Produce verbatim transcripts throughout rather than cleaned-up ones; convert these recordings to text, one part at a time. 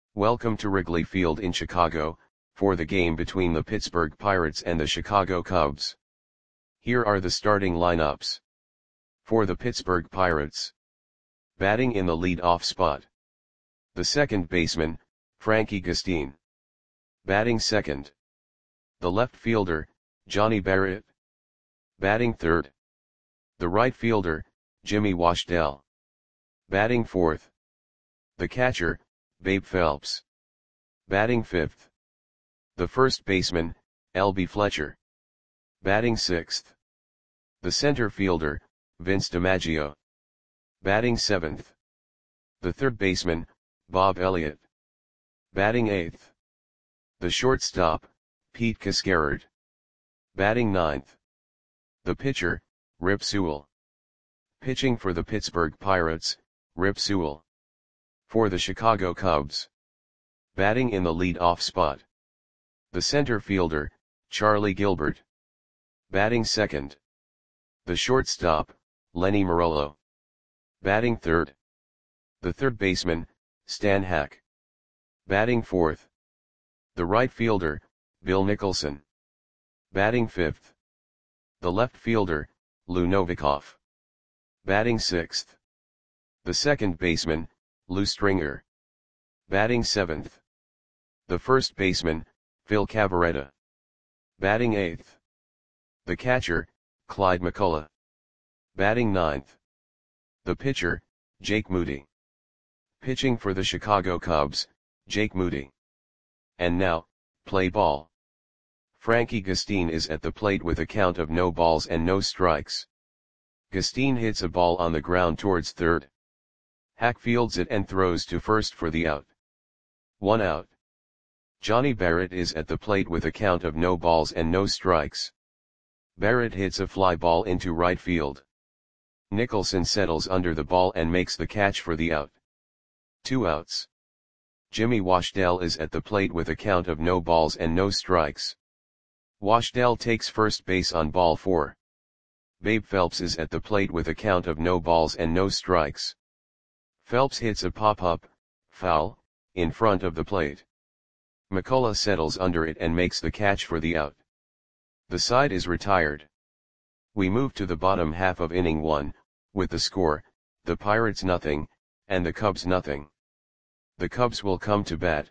Welcome to Wrigley Field in Chicago, for the game between the Pittsburgh Pirates and the Chicago Cubs. Here are the starting lineups. For the Pittsburgh Pirates. Batting in the lead-off spot. The second baseman, Frankie Gustin. Batting second. The left fielder, Johnny Barrett. Batting third. The right fielder, Jimmy Washdell. Batting fourth. The catcher, Babe Phelps. Batting fifth. The first baseman, L B Fletcher. Batting sixth. The center fielder, Vince DiMaggio. Batting seventh. The third baseman, Bob Elliott. Batting eighth. The shortstop, Pete Cascarard. Batting ninth. The pitcher, Rip Sewell. Pitching for the Pittsburgh Pirates, Rip Sewell. For the Chicago Cubs. Batting in the lead-off spot. The center fielder, Charlie Gilbert. Batting second. The shortstop, Lenny Marollo. Batting third. The third baseman, Stan Hack. Batting fourth. The right fielder, Bill Nicholson. Batting fifth. The left fielder, Lou Novikov. Batting sixth. The second baseman, Lou Stringer. Batting seventh. The first baseman, Phil Cavarretta. Batting eighth. The catcher, Clyde McCullough. Batting ninth. The pitcher, Jake Moody. Pitching for the Chicago Cubs, Jake Moody. And now, play ball. Frankie Gustin is at the plate with a count of no balls and no strikes. Gustin hits a ball on the ground towards third. Hack fields it and throws to first for the out. One out. Johnny Barrett is at the plate with a count of no balls and no strikes. Barrett hits a fly ball into right field. Nicholson settles under the ball and makes the catch for the out. Two outs. Jimmy Washdell is at the plate with a count of no balls and no strikes. Washdell takes first base on ball four. Babe Phelps is at the plate with a count of no balls and no strikes. Phelps hits a pop-up, foul, in front of the plate. McCullough settles under it and makes the catch for the out. The side is retired. We move to the bottom half of inning one, with the score, the Pirates nothing, and the Cubs nothing. The Cubs will come to bat.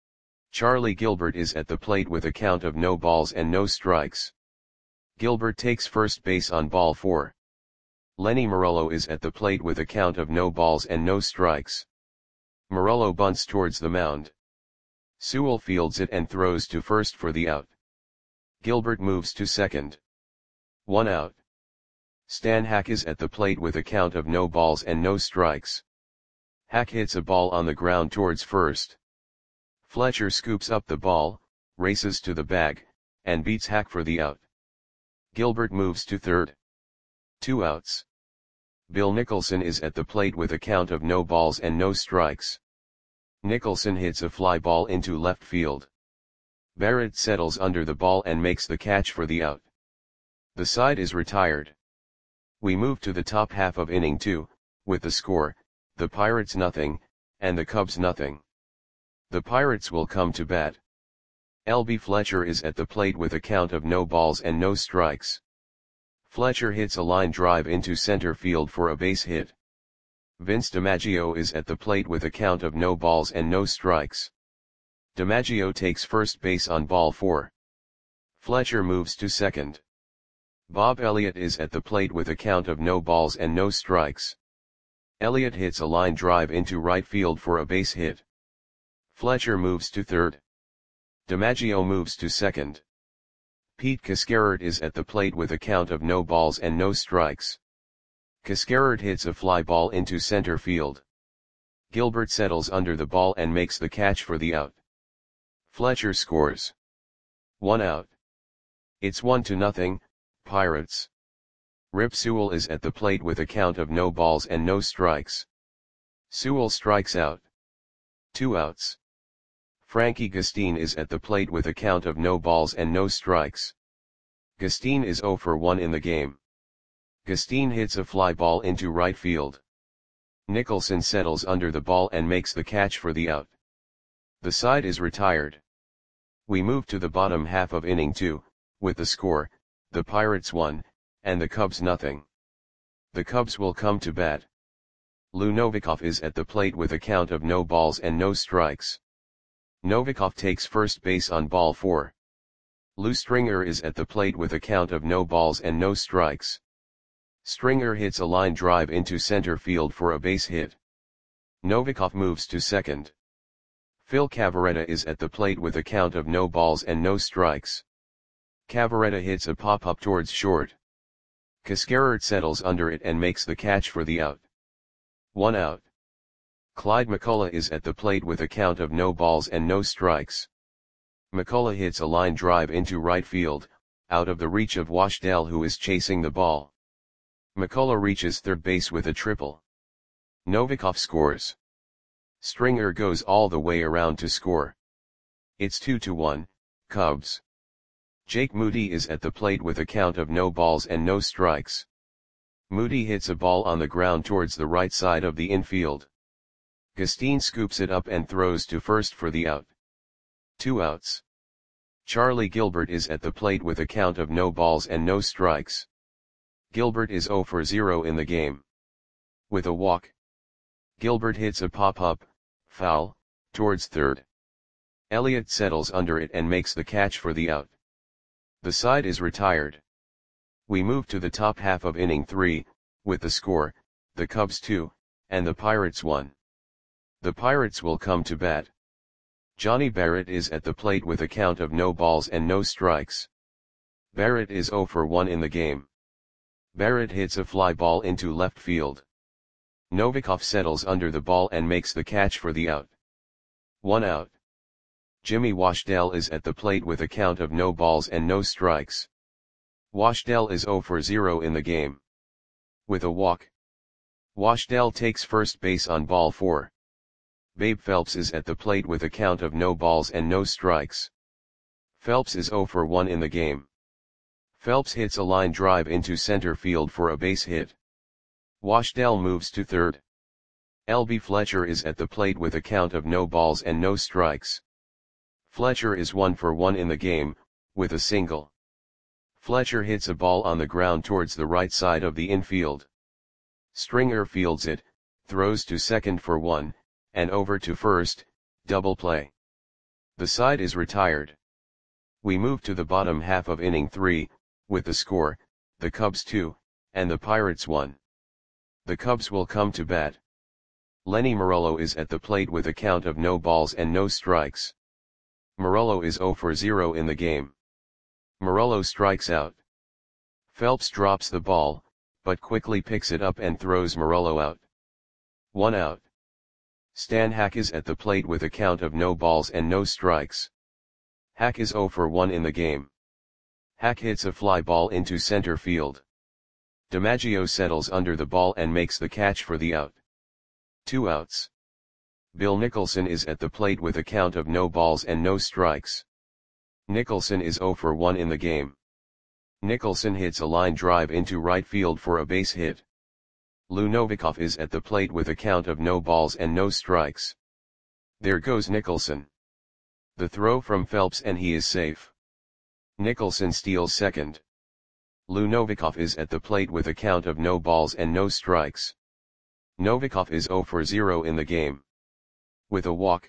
Charlie Gilbert is at the plate with a count of no balls and no strikes. Gilbert takes first base on ball four. Lenny Marollo is at the plate with a count of no balls and no strikes. Marollo bunts towards the mound. Sewell fields it and throws to first for the out. Gilbert moves to second. One out. Stan Hack is at the plate with a count of no balls and no strikes. Hack hits a ball on the ground towards first. Fletcher scoops up the ball, races to the bag, and beats Hack for the out. Gilbert moves to third. Two outs. Bill Nicholson is at the plate with a count of no balls and no strikes. Nicholson hits a fly ball into left field. Barrett settles under the ball and makes the catch for the out. The side is retired. We move to the top half of inning two, with the score, the Pirates nothing, and the Cubs nothing. The Pirates will come to bat. L B Fletcher is at the plate with a count of no balls and no strikes. Fletcher hits a line drive into center field for a base hit. Vince DiMaggio is at the plate with a count of no balls and no strikes. DiMaggio takes first base on ball four. Fletcher moves to second. Bob Elliott is at the plate with a count of no balls and no strikes. Elliott hits a line drive into right field for a base hit. Fletcher moves to third. DiMaggio moves to second. Pete Cascarard is at the plate with a count of no balls and no strikes. Cascarard hits a fly ball into center field. Gilbert settles under the ball and makes the catch for the out. Fletcher scores. One out. It's one to nothing, Pirates. Rip Sewell is at the plate with a count of no balls and no strikes. Sewell strikes out. Two outs. Frankie Gustin is at the plate with a count of no balls and no strikes. Gustin is zero for one in the game. Gustin hits a fly ball into right field. Nicholson settles under the ball and makes the catch for the out. The side is retired. We move to the bottom half of inning two, with the score, the Pirates one, and the Cubs nothing. The Cubs will come to bat. Lou Novikov is at the plate with a count of no balls and no strikes. Novikov takes first base on ball four. Lou Stringer is at the plate with a count of no balls and no strikes. Stringer hits a line drive into center field for a base hit. Novikov moves to second. Phil Cavarretta is at the plate with a count of no balls and no strikes. Cavarretta hits a pop-up towards short. Cascarert settles under it and makes the catch for the out. One out. Clyde McCullough is at the plate with a count of no balls and no strikes. McCullough hits a line drive into right field, out of the reach of Washdell, who is chasing the ball. McCullough reaches third base with a triple. Novikov scores. Stringer goes all the way around to score. It's two to one, Cubs. Jake Moody is at the plate with a count of no balls and no strikes. Moody hits a ball on the ground towards the right side of the infield. Gustine scoops it up and throws to first for the out. Two outs. Charlie Gilbert is at the plate with a count of no balls and no strikes. Gilbert is zero for zero in the game. With a walk. Gilbert hits a pop-up, foul, towards third. Elliott settles under it and makes the catch for the out. The side is retired. We move to the top half of inning three, with the score, the Cubs two, and the Pirates one. The Pirates will come to bat. Johnny Barrett is at the plate with a count of no balls and no strikes. Barrett is zero for one in the game. Barrett hits a fly ball into left field. Novikov settles under the ball and makes the catch for the out. One out. Jimmy Washdell is at the plate with a count of no balls and no strikes. Washdell is zero for zero in the game. With a walk. Washdell takes first base on ball four. Babe Phelps is at the plate with a count of no balls and no strikes. Phelps is zero for one in the game. Phelps hits a line drive into center field for a base hit. Washdell moves to third. L B Fletcher is at the plate with a count of no balls and no strikes. Fletcher is one for one in the game, with a single. Fletcher hits a ball on the ground towards the right side of the infield. Stringer fields it, throws to second for one, and over to first, double play. The side is retired. We move to the bottom half of inning three, with the score, the Cubs two, and the Pirates one. The Cubs will come to bat. Lenny Morello is at the plate with a count of no balls and no strikes. Morello is zero for zero in the game. Morello strikes out. Phelps drops the ball, but quickly picks it up and throws Morello out. One out. Stan Hack is at the plate with a count of no balls and no strikes. Hack is zero for one in the game. Hack hits a fly ball into center field. DiMaggio settles under the ball and makes the catch for the out. Two outs. Bill Nicholson is at the plate with a count of no balls and no strikes. Nicholson is zero for one in the game. Nicholson hits a line drive into right field for a base hit. Lou Novikov is at the plate with a count of no balls and no strikes. There goes Nicholson. The throw from Phelps and he is safe. Nicholson steals second. Lou Novikov is at the plate with a count of no balls and no strikes. Novikov is zero for zero in the game. With a walk.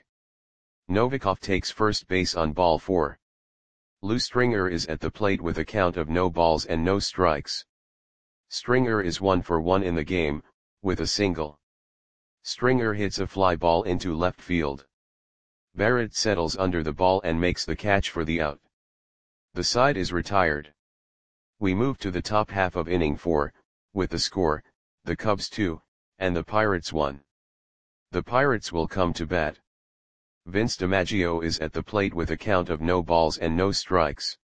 Novikov takes first base on ball four. Lou Stringer is at the plate with a count of no balls and no strikes. Stringer is one for one in the game, with a single. Stringer hits a fly ball into left field. Barrett settles under the ball and makes the catch for the out. The side is retired. We move to the top half of inning four, with the score, the Cubs two, and the Pirates one. The Pirates will come to bat. Vince DiMaggio is at the plate with a count of no balls and no strikes.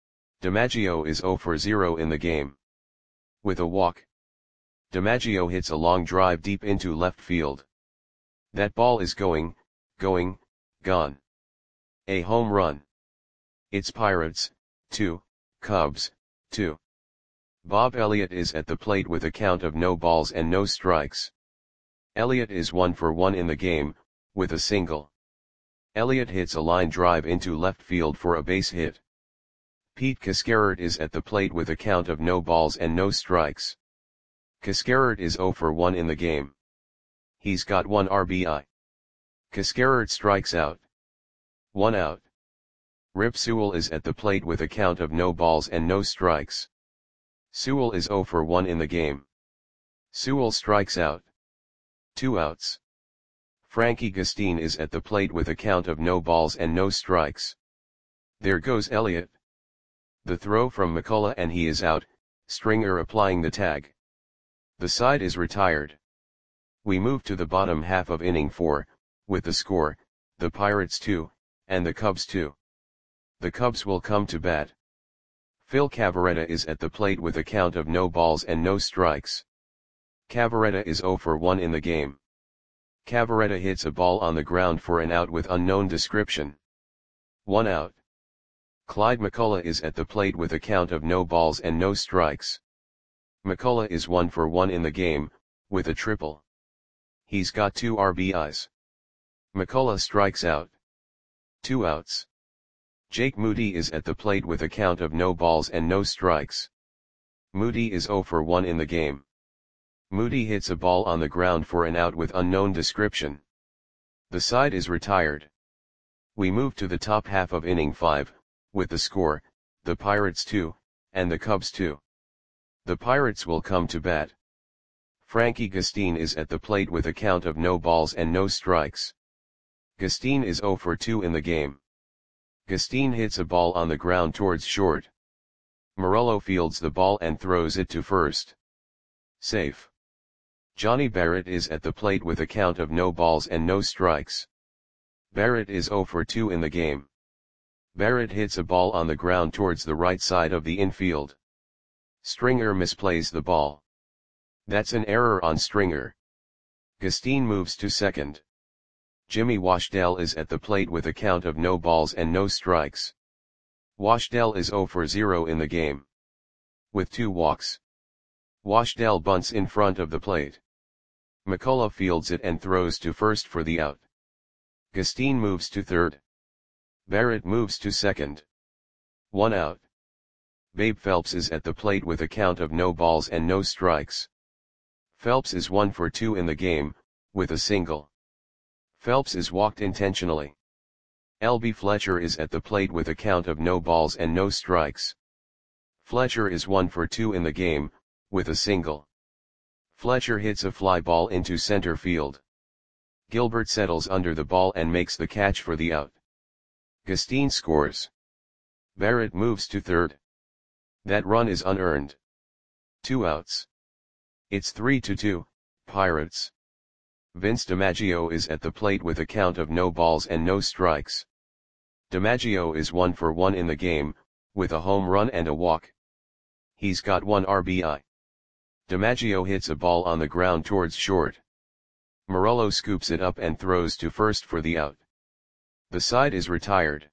DiMaggio is zero for zero in the game. With a walk. DiMaggio hits a long drive deep into left field. That ball is going, going, gone. A home run. It's Pirates, two, Cubs, two. Bob Elliott is at the plate with a count of no balls and no strikes. Elliott is one for one in the game, with a single. Elliott hits a line drive into left field for a base hit. Pete Cascarert is at the plate with a count of no balls and no strikes. Cascarert is zero for one in the game. He's got one R B I. Cascarert strikes out. One out. Rip Sewell is at the plate with a count of no balls and no strikes. Sewell is zero for one in the game. Sewell strikes out. Two outs. Frankie Gustin is at the plate with a count of no balls and no strikes. There goes Elliott. The throw from McCullough and he is out, Stringer applying the tag. The side is retired. We move to the bottom half of inning four, with the score, the Pirates two, and the Cubs two. The Cubs will come to bat. Phil Cavarretta is at the plate with a count of no balls and no strikes. Cavarretta is zero for one in the game. Cavarretta hits a ball on the ground for an out with unknown description. One out. Clyde McCullough is at the plate with a count of no balls and no strikes. McCullough is one for one in the game, with a triple. He's got two R B Is. McCullough strikes out. Two outs. Jake Moody is at the plate with a count of no balls and no strikes. Moody is zero for one in the game. Moody hits a ball on the ground for an out with unknown description. The side is retired. We move to the top half of inning five, with the score, the Pirates two, and the Cubs two. The Pirates will come to bat. Frankie Gustin is at the plate with a count of no balls and no strikes. Gustin is zero for two in the game. Gustin hits a ball on the ground towards short. Morello fields the ball and throws it to first. Safe. Johnny Barrett is at the plate with a count of no balls and no strikes. Barrett is zero for two in the game. Barrett hits a ball on the ground towards the right side of the infield. Stringer misplays the ball. That's an error on Stringer. Gustin moves to second. Jimmy Washdell is at the plate with a count of no balls and no strikes. Washdell is zero for zero in the game. With two walks. Washdell bunts in front of the plate. McCullough fields it and throws to first for the out. Gustin moves to third. Barrett moves to second. One out. Babe Phelps is at the plate with a count of no balls and no strikes. Phelps is one for two in the game, with a single. Phelps is walked intentionally. L B Fletcher is at the plate with a count of no balls and no strikes. Fletcher is one for two in the game, with a single. Fletcher hits a fly ball into center field. Gilbert settles under the ball and makes the catch for the out. Gustin scores. Barrett moves to third. That run is unearned. Two outs. It's three to two, Pirates. Vince DiMaggio is at the plate with a count of no balls and no strikes. DiMaggio is one for one in the game, with a home run and a walk. He's got one R B I. DiMaggio hits a ball on the ground towards short. Morello scoops it up and throws to first for the out. The side is retired.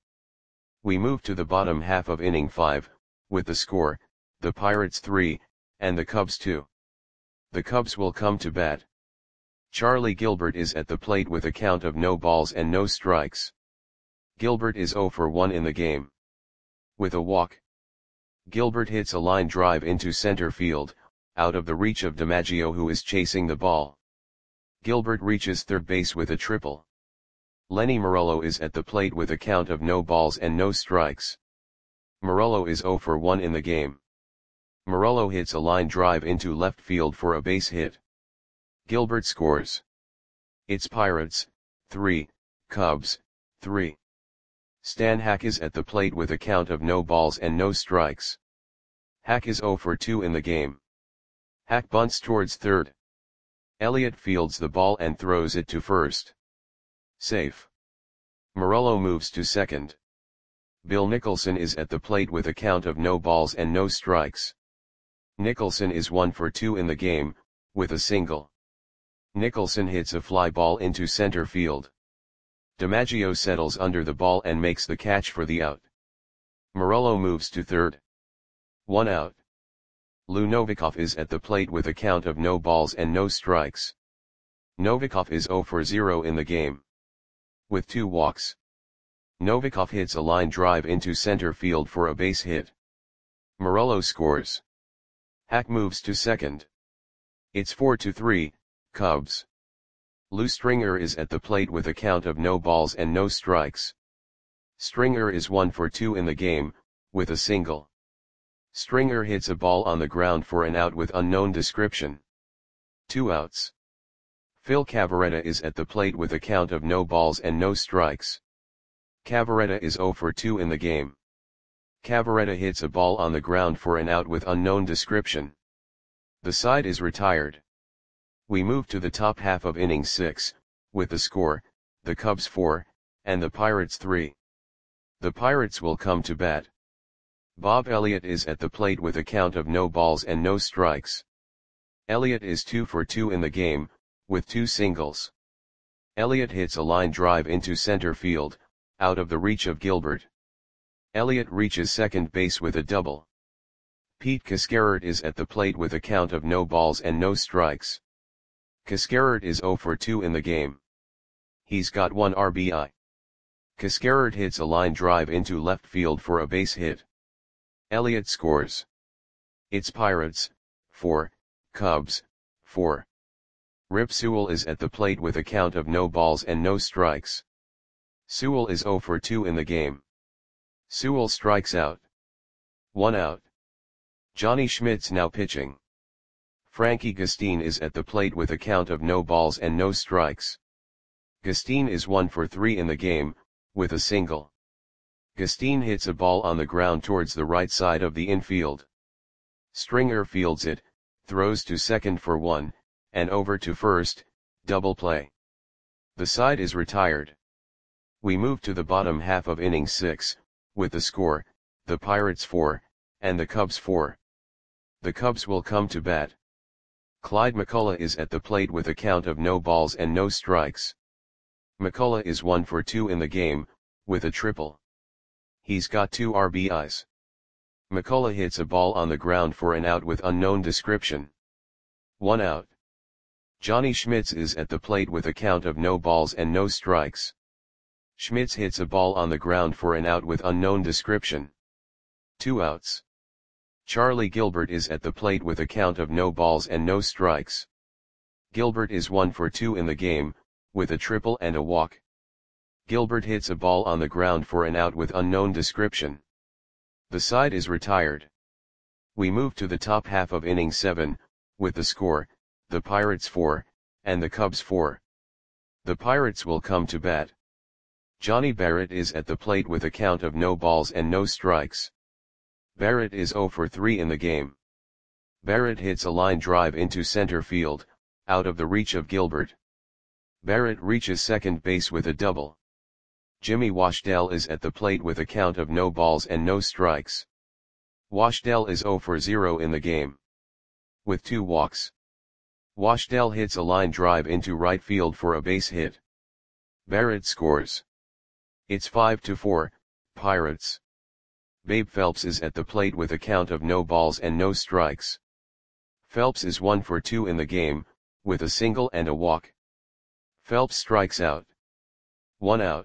We move to the bottom half of inning five, with the score, the Pirates three, and the Cubs two. The Cubs will come to bat. Charlie Gilbert is at the plate with a count of no balls and no strikes. Gilbert is zero for one in the game. With a walk. Gilbert hits a line drive into center field, out of the reach of DiMaggio who is chasing the ball. Gilbert reaches third base with a triple. Lenny Morello is at the plate with a count of no balls and no strikes. Morello is zero for one in the game. Morello hits a line drive into left field for a base hit. Gilbert scores. It's Pirates, three, Cubs, three. Stan Hack is at the plate with a count of no balls and no strikes. Hack is zero for two in the game. Hack bunts towards third. Elliott fields the ball and throws it to first. Safe. Morello moves to second. Bill Nicholson is at the plate with a count of no balls and no strikes. Nicholson is one for two in the game, with a single. Nicholson hits a fly ball into center field. DiMaggio settles under the ball and makes the catch for the out. Morello moves to third. One out. Lou Novikov is at the plate with a count of no balls and no strikes. Novikov is zero for zero in the game. With two walks. Novikov hits a line drive into center field for a base hit. Morello scores. Hack moves to second. It's four to three, Cubs. Lou Stringer is at the plate with a count of no balls and no strikes. Stringer is one for two in the game, with a single. Stringer hits a ball on the ground for an out with unknown description. Two outs. Phil Cavarretta is at the plate with a count of no balls and no strikes. Cavarretta is zero for two in the game. Cavarretta hits a ball on the ground for an out with unknown description. The side is retired. We move to the top half of inning six, with the score, the Cubs four, and the Pirates three. The Pirates will come to bat. Bob Elliott is at the plate with a count of no balls and no strikes. Elliott is two for two in the game, with two singles. Elliott hits a line drive into center field, out of the reach of Gilbert. Elliott reaches second base with a double. Pete Cascarert is at the plate with a count of no balls and no strikes. Cascarert is zero for two in the game. He's got one R B I. Cascarert hits a line drive into left field for a base hit. Elliott scores. It's Pirates, four, Cubs, four. Rip Sewell is at the plate with a count of no balls and no strikes. Sewell is zero for two in the game. Sewell strikes out. One out. Johnny Schmitz now pitching. Frankie Gustin is at the plate with a count of no balls and no strikes. Gustin is one for three in the game, with a single. Gustin hits a ball on the ground towards the right side of the infield. Stringer fields it, throws to second for one, and over to first, double play. The side is retired. We move to the bottom half of inning six, with the score, the Pirates four, and the Cubs four. The Cubs will come to bat. Clyde McCullough is at the plate with a count of no balls and no strikes. McCullough is one for two in the game, with a triple. He's got two R B Is. McCullough hits a ball on the ground for an out with unknown description. One out. Johnny Schmitz is at the plate with a count of no balls and no strikes. Schmitz hits a ball on the ground for an out with unknown description. Two outs. Charlie Gilbert is at the plate with a count of no balls and no strikes. Gilbert is one for two in the game, with a triple and a walk. Gilbert hits a ball on the ground for an out with unknown description. The side is retired. We move to the top half of inning seven, with the score, the Pirates four, and the Cubs four. The Pirates will come to bat. Johnny Barrett is at the plate with a count of no balls and no strikes. Barrett is zero for three in the game. Barrett hits a line drive into center field, out of the reach of Gilbert. Barrett reaches second base with a double. Jimmy Washdell is at the plate with a count of no balls and no strikes. Washdell is zero for zero in the game. With two walks. Washdell hits a line drive into right field for a base hit. Barrett scores. It's five to four, Pirates. Babe Phelps is at the plate with a count of no balls and no strikes. Phelps is one for two in the game, with a single and a walk. Phelps strikes out. One out.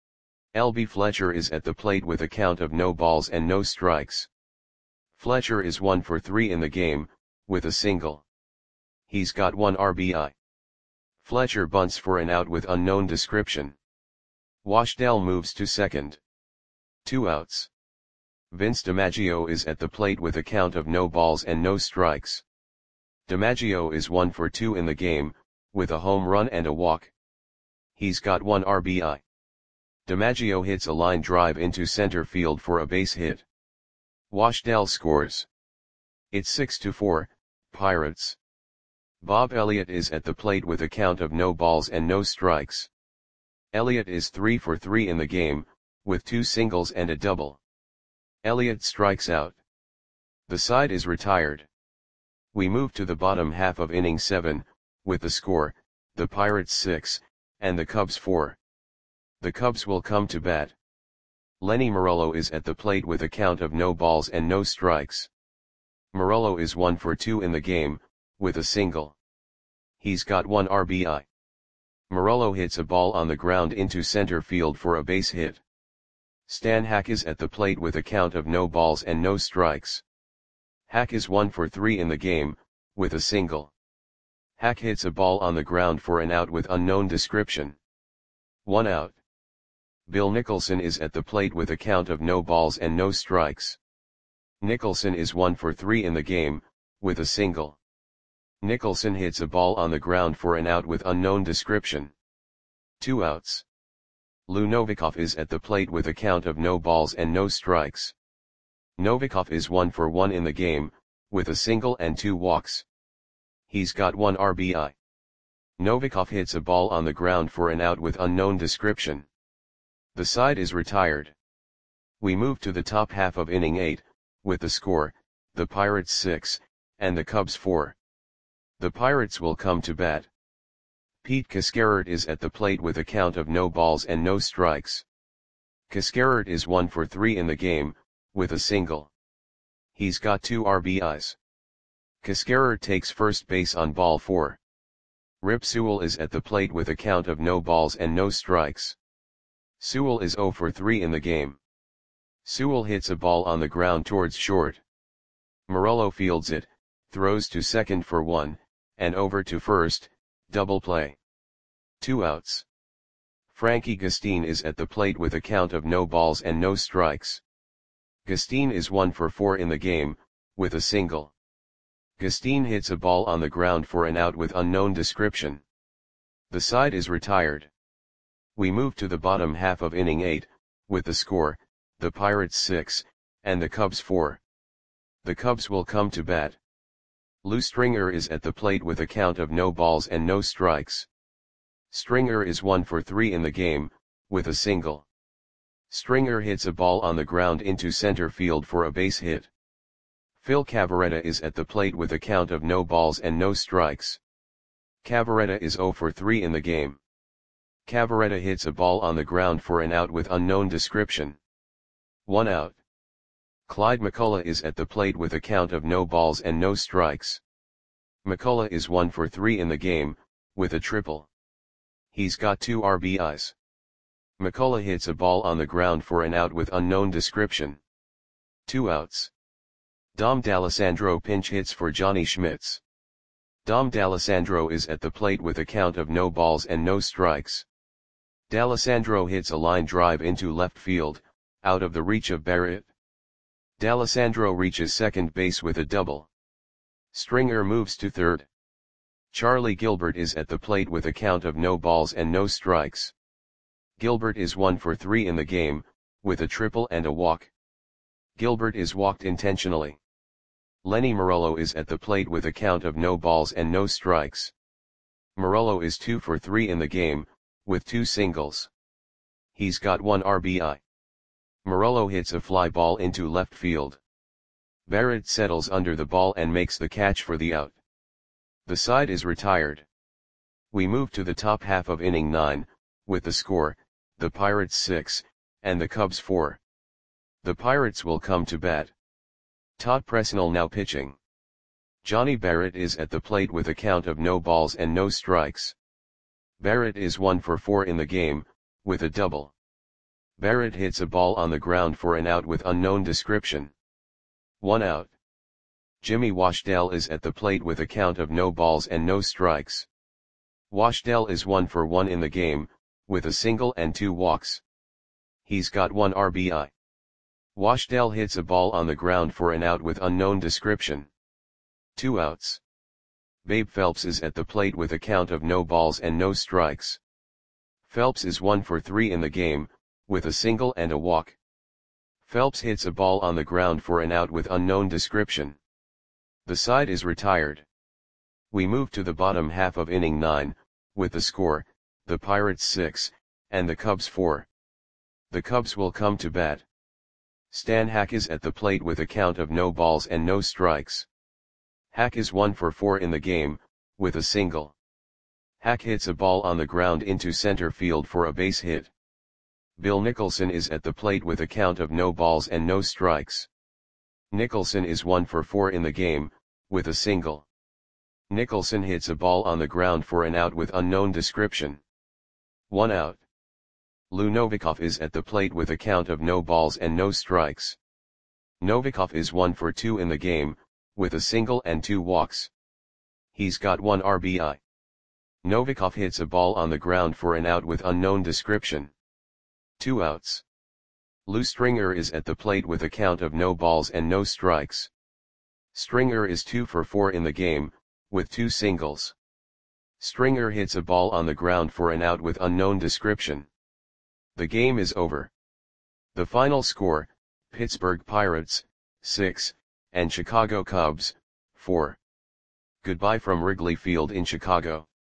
L B Fletcher is at the plate with a count of no balls and no strikes. Fletcher is one for three in the game, with a single. He's got one R B I. Fletcher bunts for an out with unknown description. Washdell moves to second. Two outs. Vince DiMaggio is at the plate with a count of no balls and no strikes. DiMaggio is one for two in the game, with a home run and a walk. He's got one R B I. DiMaggio hits a line drive into center field for a base hit. Washdell scores. It's six to four, Pirates. Bob Elliott is at the plate with a count of no balls and no strikes. Elliott is three for three in the game, with two singles and a double. Elliott strikes out. The side is retired. We move to the bottom half of inning seven, with the score, the Pirates six, and the Cubs four. The Cubs will come to bat. Lenny Morello is at the plate with a count of no balls and no strikes. Morello is one for two in the game, with a single. He's got one R B I. Morello hits a ball on the ground into center field for a base hit. Stan Hack is at the plate with a count of no balls and no strikes. Hack is one for three in the game, with a single. Hack hits a ball on the ground for an out with unknown description. One out. Bill Nicholson is at the plate with a count of no balls and no strikes. Nicholson is one for three in the game, with a single. Nicholson hits a ball on the ground for an out with unknown description. Two outs. Lou Novikov is at the plate with a count of no balls and no strikes. Novikov is one for one in the game, with a single and two walks. He's got one R B I. Novikov hits a ball on the ground for an out with unknown description. The side is retired. We move to the top half of inning eight, with the score, the Pirates six, and the Cubs four. The Pirates will come to bat. Pete Cascarert is at the plate with a count of no balls and no strikes. Cascarert is one for three in the game, with a single. He's got two R B Is. Cascarert takes first base on ball four. Rip Sewell is at the plate with a count of no balls and no strikes. Sewell is zero for three in the game. Sewell hits a ball on the ground towards short. Morello fields it, throws to second for one, and over to first, double play. Two outs. Frankie Gustine is at the plate with a count of no balls and no strikes. Gustine is one for four in the game, with a single. Gustine hits a ball on the ground for an out with unknown description. The side is retired. We move to the bottom half of inning eight, with the score, the Pirates six, and the Cubs four. The Cubs will come to bat. Lou Stringer is at the plate with a count of no balls and no strikes. Stringer is one for three in the game, with a single. Stringer hits a ball on the ground into center field for a base hit. Phil Cavarretta is at the plate with a count of no balls and no strikes. Cavarretta is zero for three in the game. Cavarretta hits a ball on the ground for an out with unknown description. One out. Clyde McCullough is at the plate with a count of no balls and no strikes. McCullough is one for three in the game, with a triple. He's got two R B Is. McCullough hits a ball on the ground for an out with unknown description. Two outs. Dom D'Alessandro pinch hits for Johnny Schmitz. Dom D'Alessandro is at the plate with a count of no balls and no strikes. D'Alessandro hits a line drive into left field, out of the reach of Barrett. D'Alessandro reaches second base with a double. Stringer moves to third. Charlie Gilbert is at the plate with a count of no balls and no strikes. Gilbert is one for three in the game, with a triple and a walk. Gilbert is walked intentionally. Lenny Morello is at the plate with a count of no balls and no strikes. Morello is two for three in the game, with two singles. He's got one R B I. Morello hits a fly ball into left field. Barrett settles under the ball and makes the catch for the out. The side is retired. We move to the top half of inning nine, with the score, the Pirates six, and the Cubs four. The Pirates will come to bat. Todd Presnell now pitching. Johnny Barrett is at the plate with a count of no balls and no strikes. Barrett is one for four in the game, with a double. Barrett hits a ball on the ground for an out with unknown description. One out. Jimmy Washdell is at the plate with a count of no balls and no strikes. Washdell is one for one in the game, with a single and two walks. He's got one R B I. Washdell hits a ball on the ground for an out with unknown description. Two outs. Babe Phelps is at the plate with a count of no balls and no strikes. Phelps is one for three in the game, with a single and a walk. Phelps hits a ball on the ground for an out with unknown description. The side is retired. We move to the bottom half of inning nine, with the score, the Pirates six, and the Cubs four. The Cubs will come to bat. Stan Hack is at the plate with a count of no balls and no strikes. Hack is one for four in the game, with a single. Hack hits a ball on the ground into center field for a base hit. Bill Nicholson is at the plate with a count of no balls and no strikes. Nicholson is one for four in the game, with a single. Nicholson hits a ball on the ground for an out with unknown description. One out. Lou Novikov is at the plate with a count of no balls and no strikes. Novikov is one for two in the game, with a single and two walks. He's got one R B I. Novikov hits a ball on the ground for an out with unknown description. Two outs. Lou Stringer is at the plate with a count of no balls and no strikes. Stringer is two for four in the game, with two singles. Stringer hits a ball on the ground for an out with unknown description. The game is over. The final score, Pittsburgh Pirates, six, and Chicago Cubs, four. Goodbye from Wrigley Field in Chicago.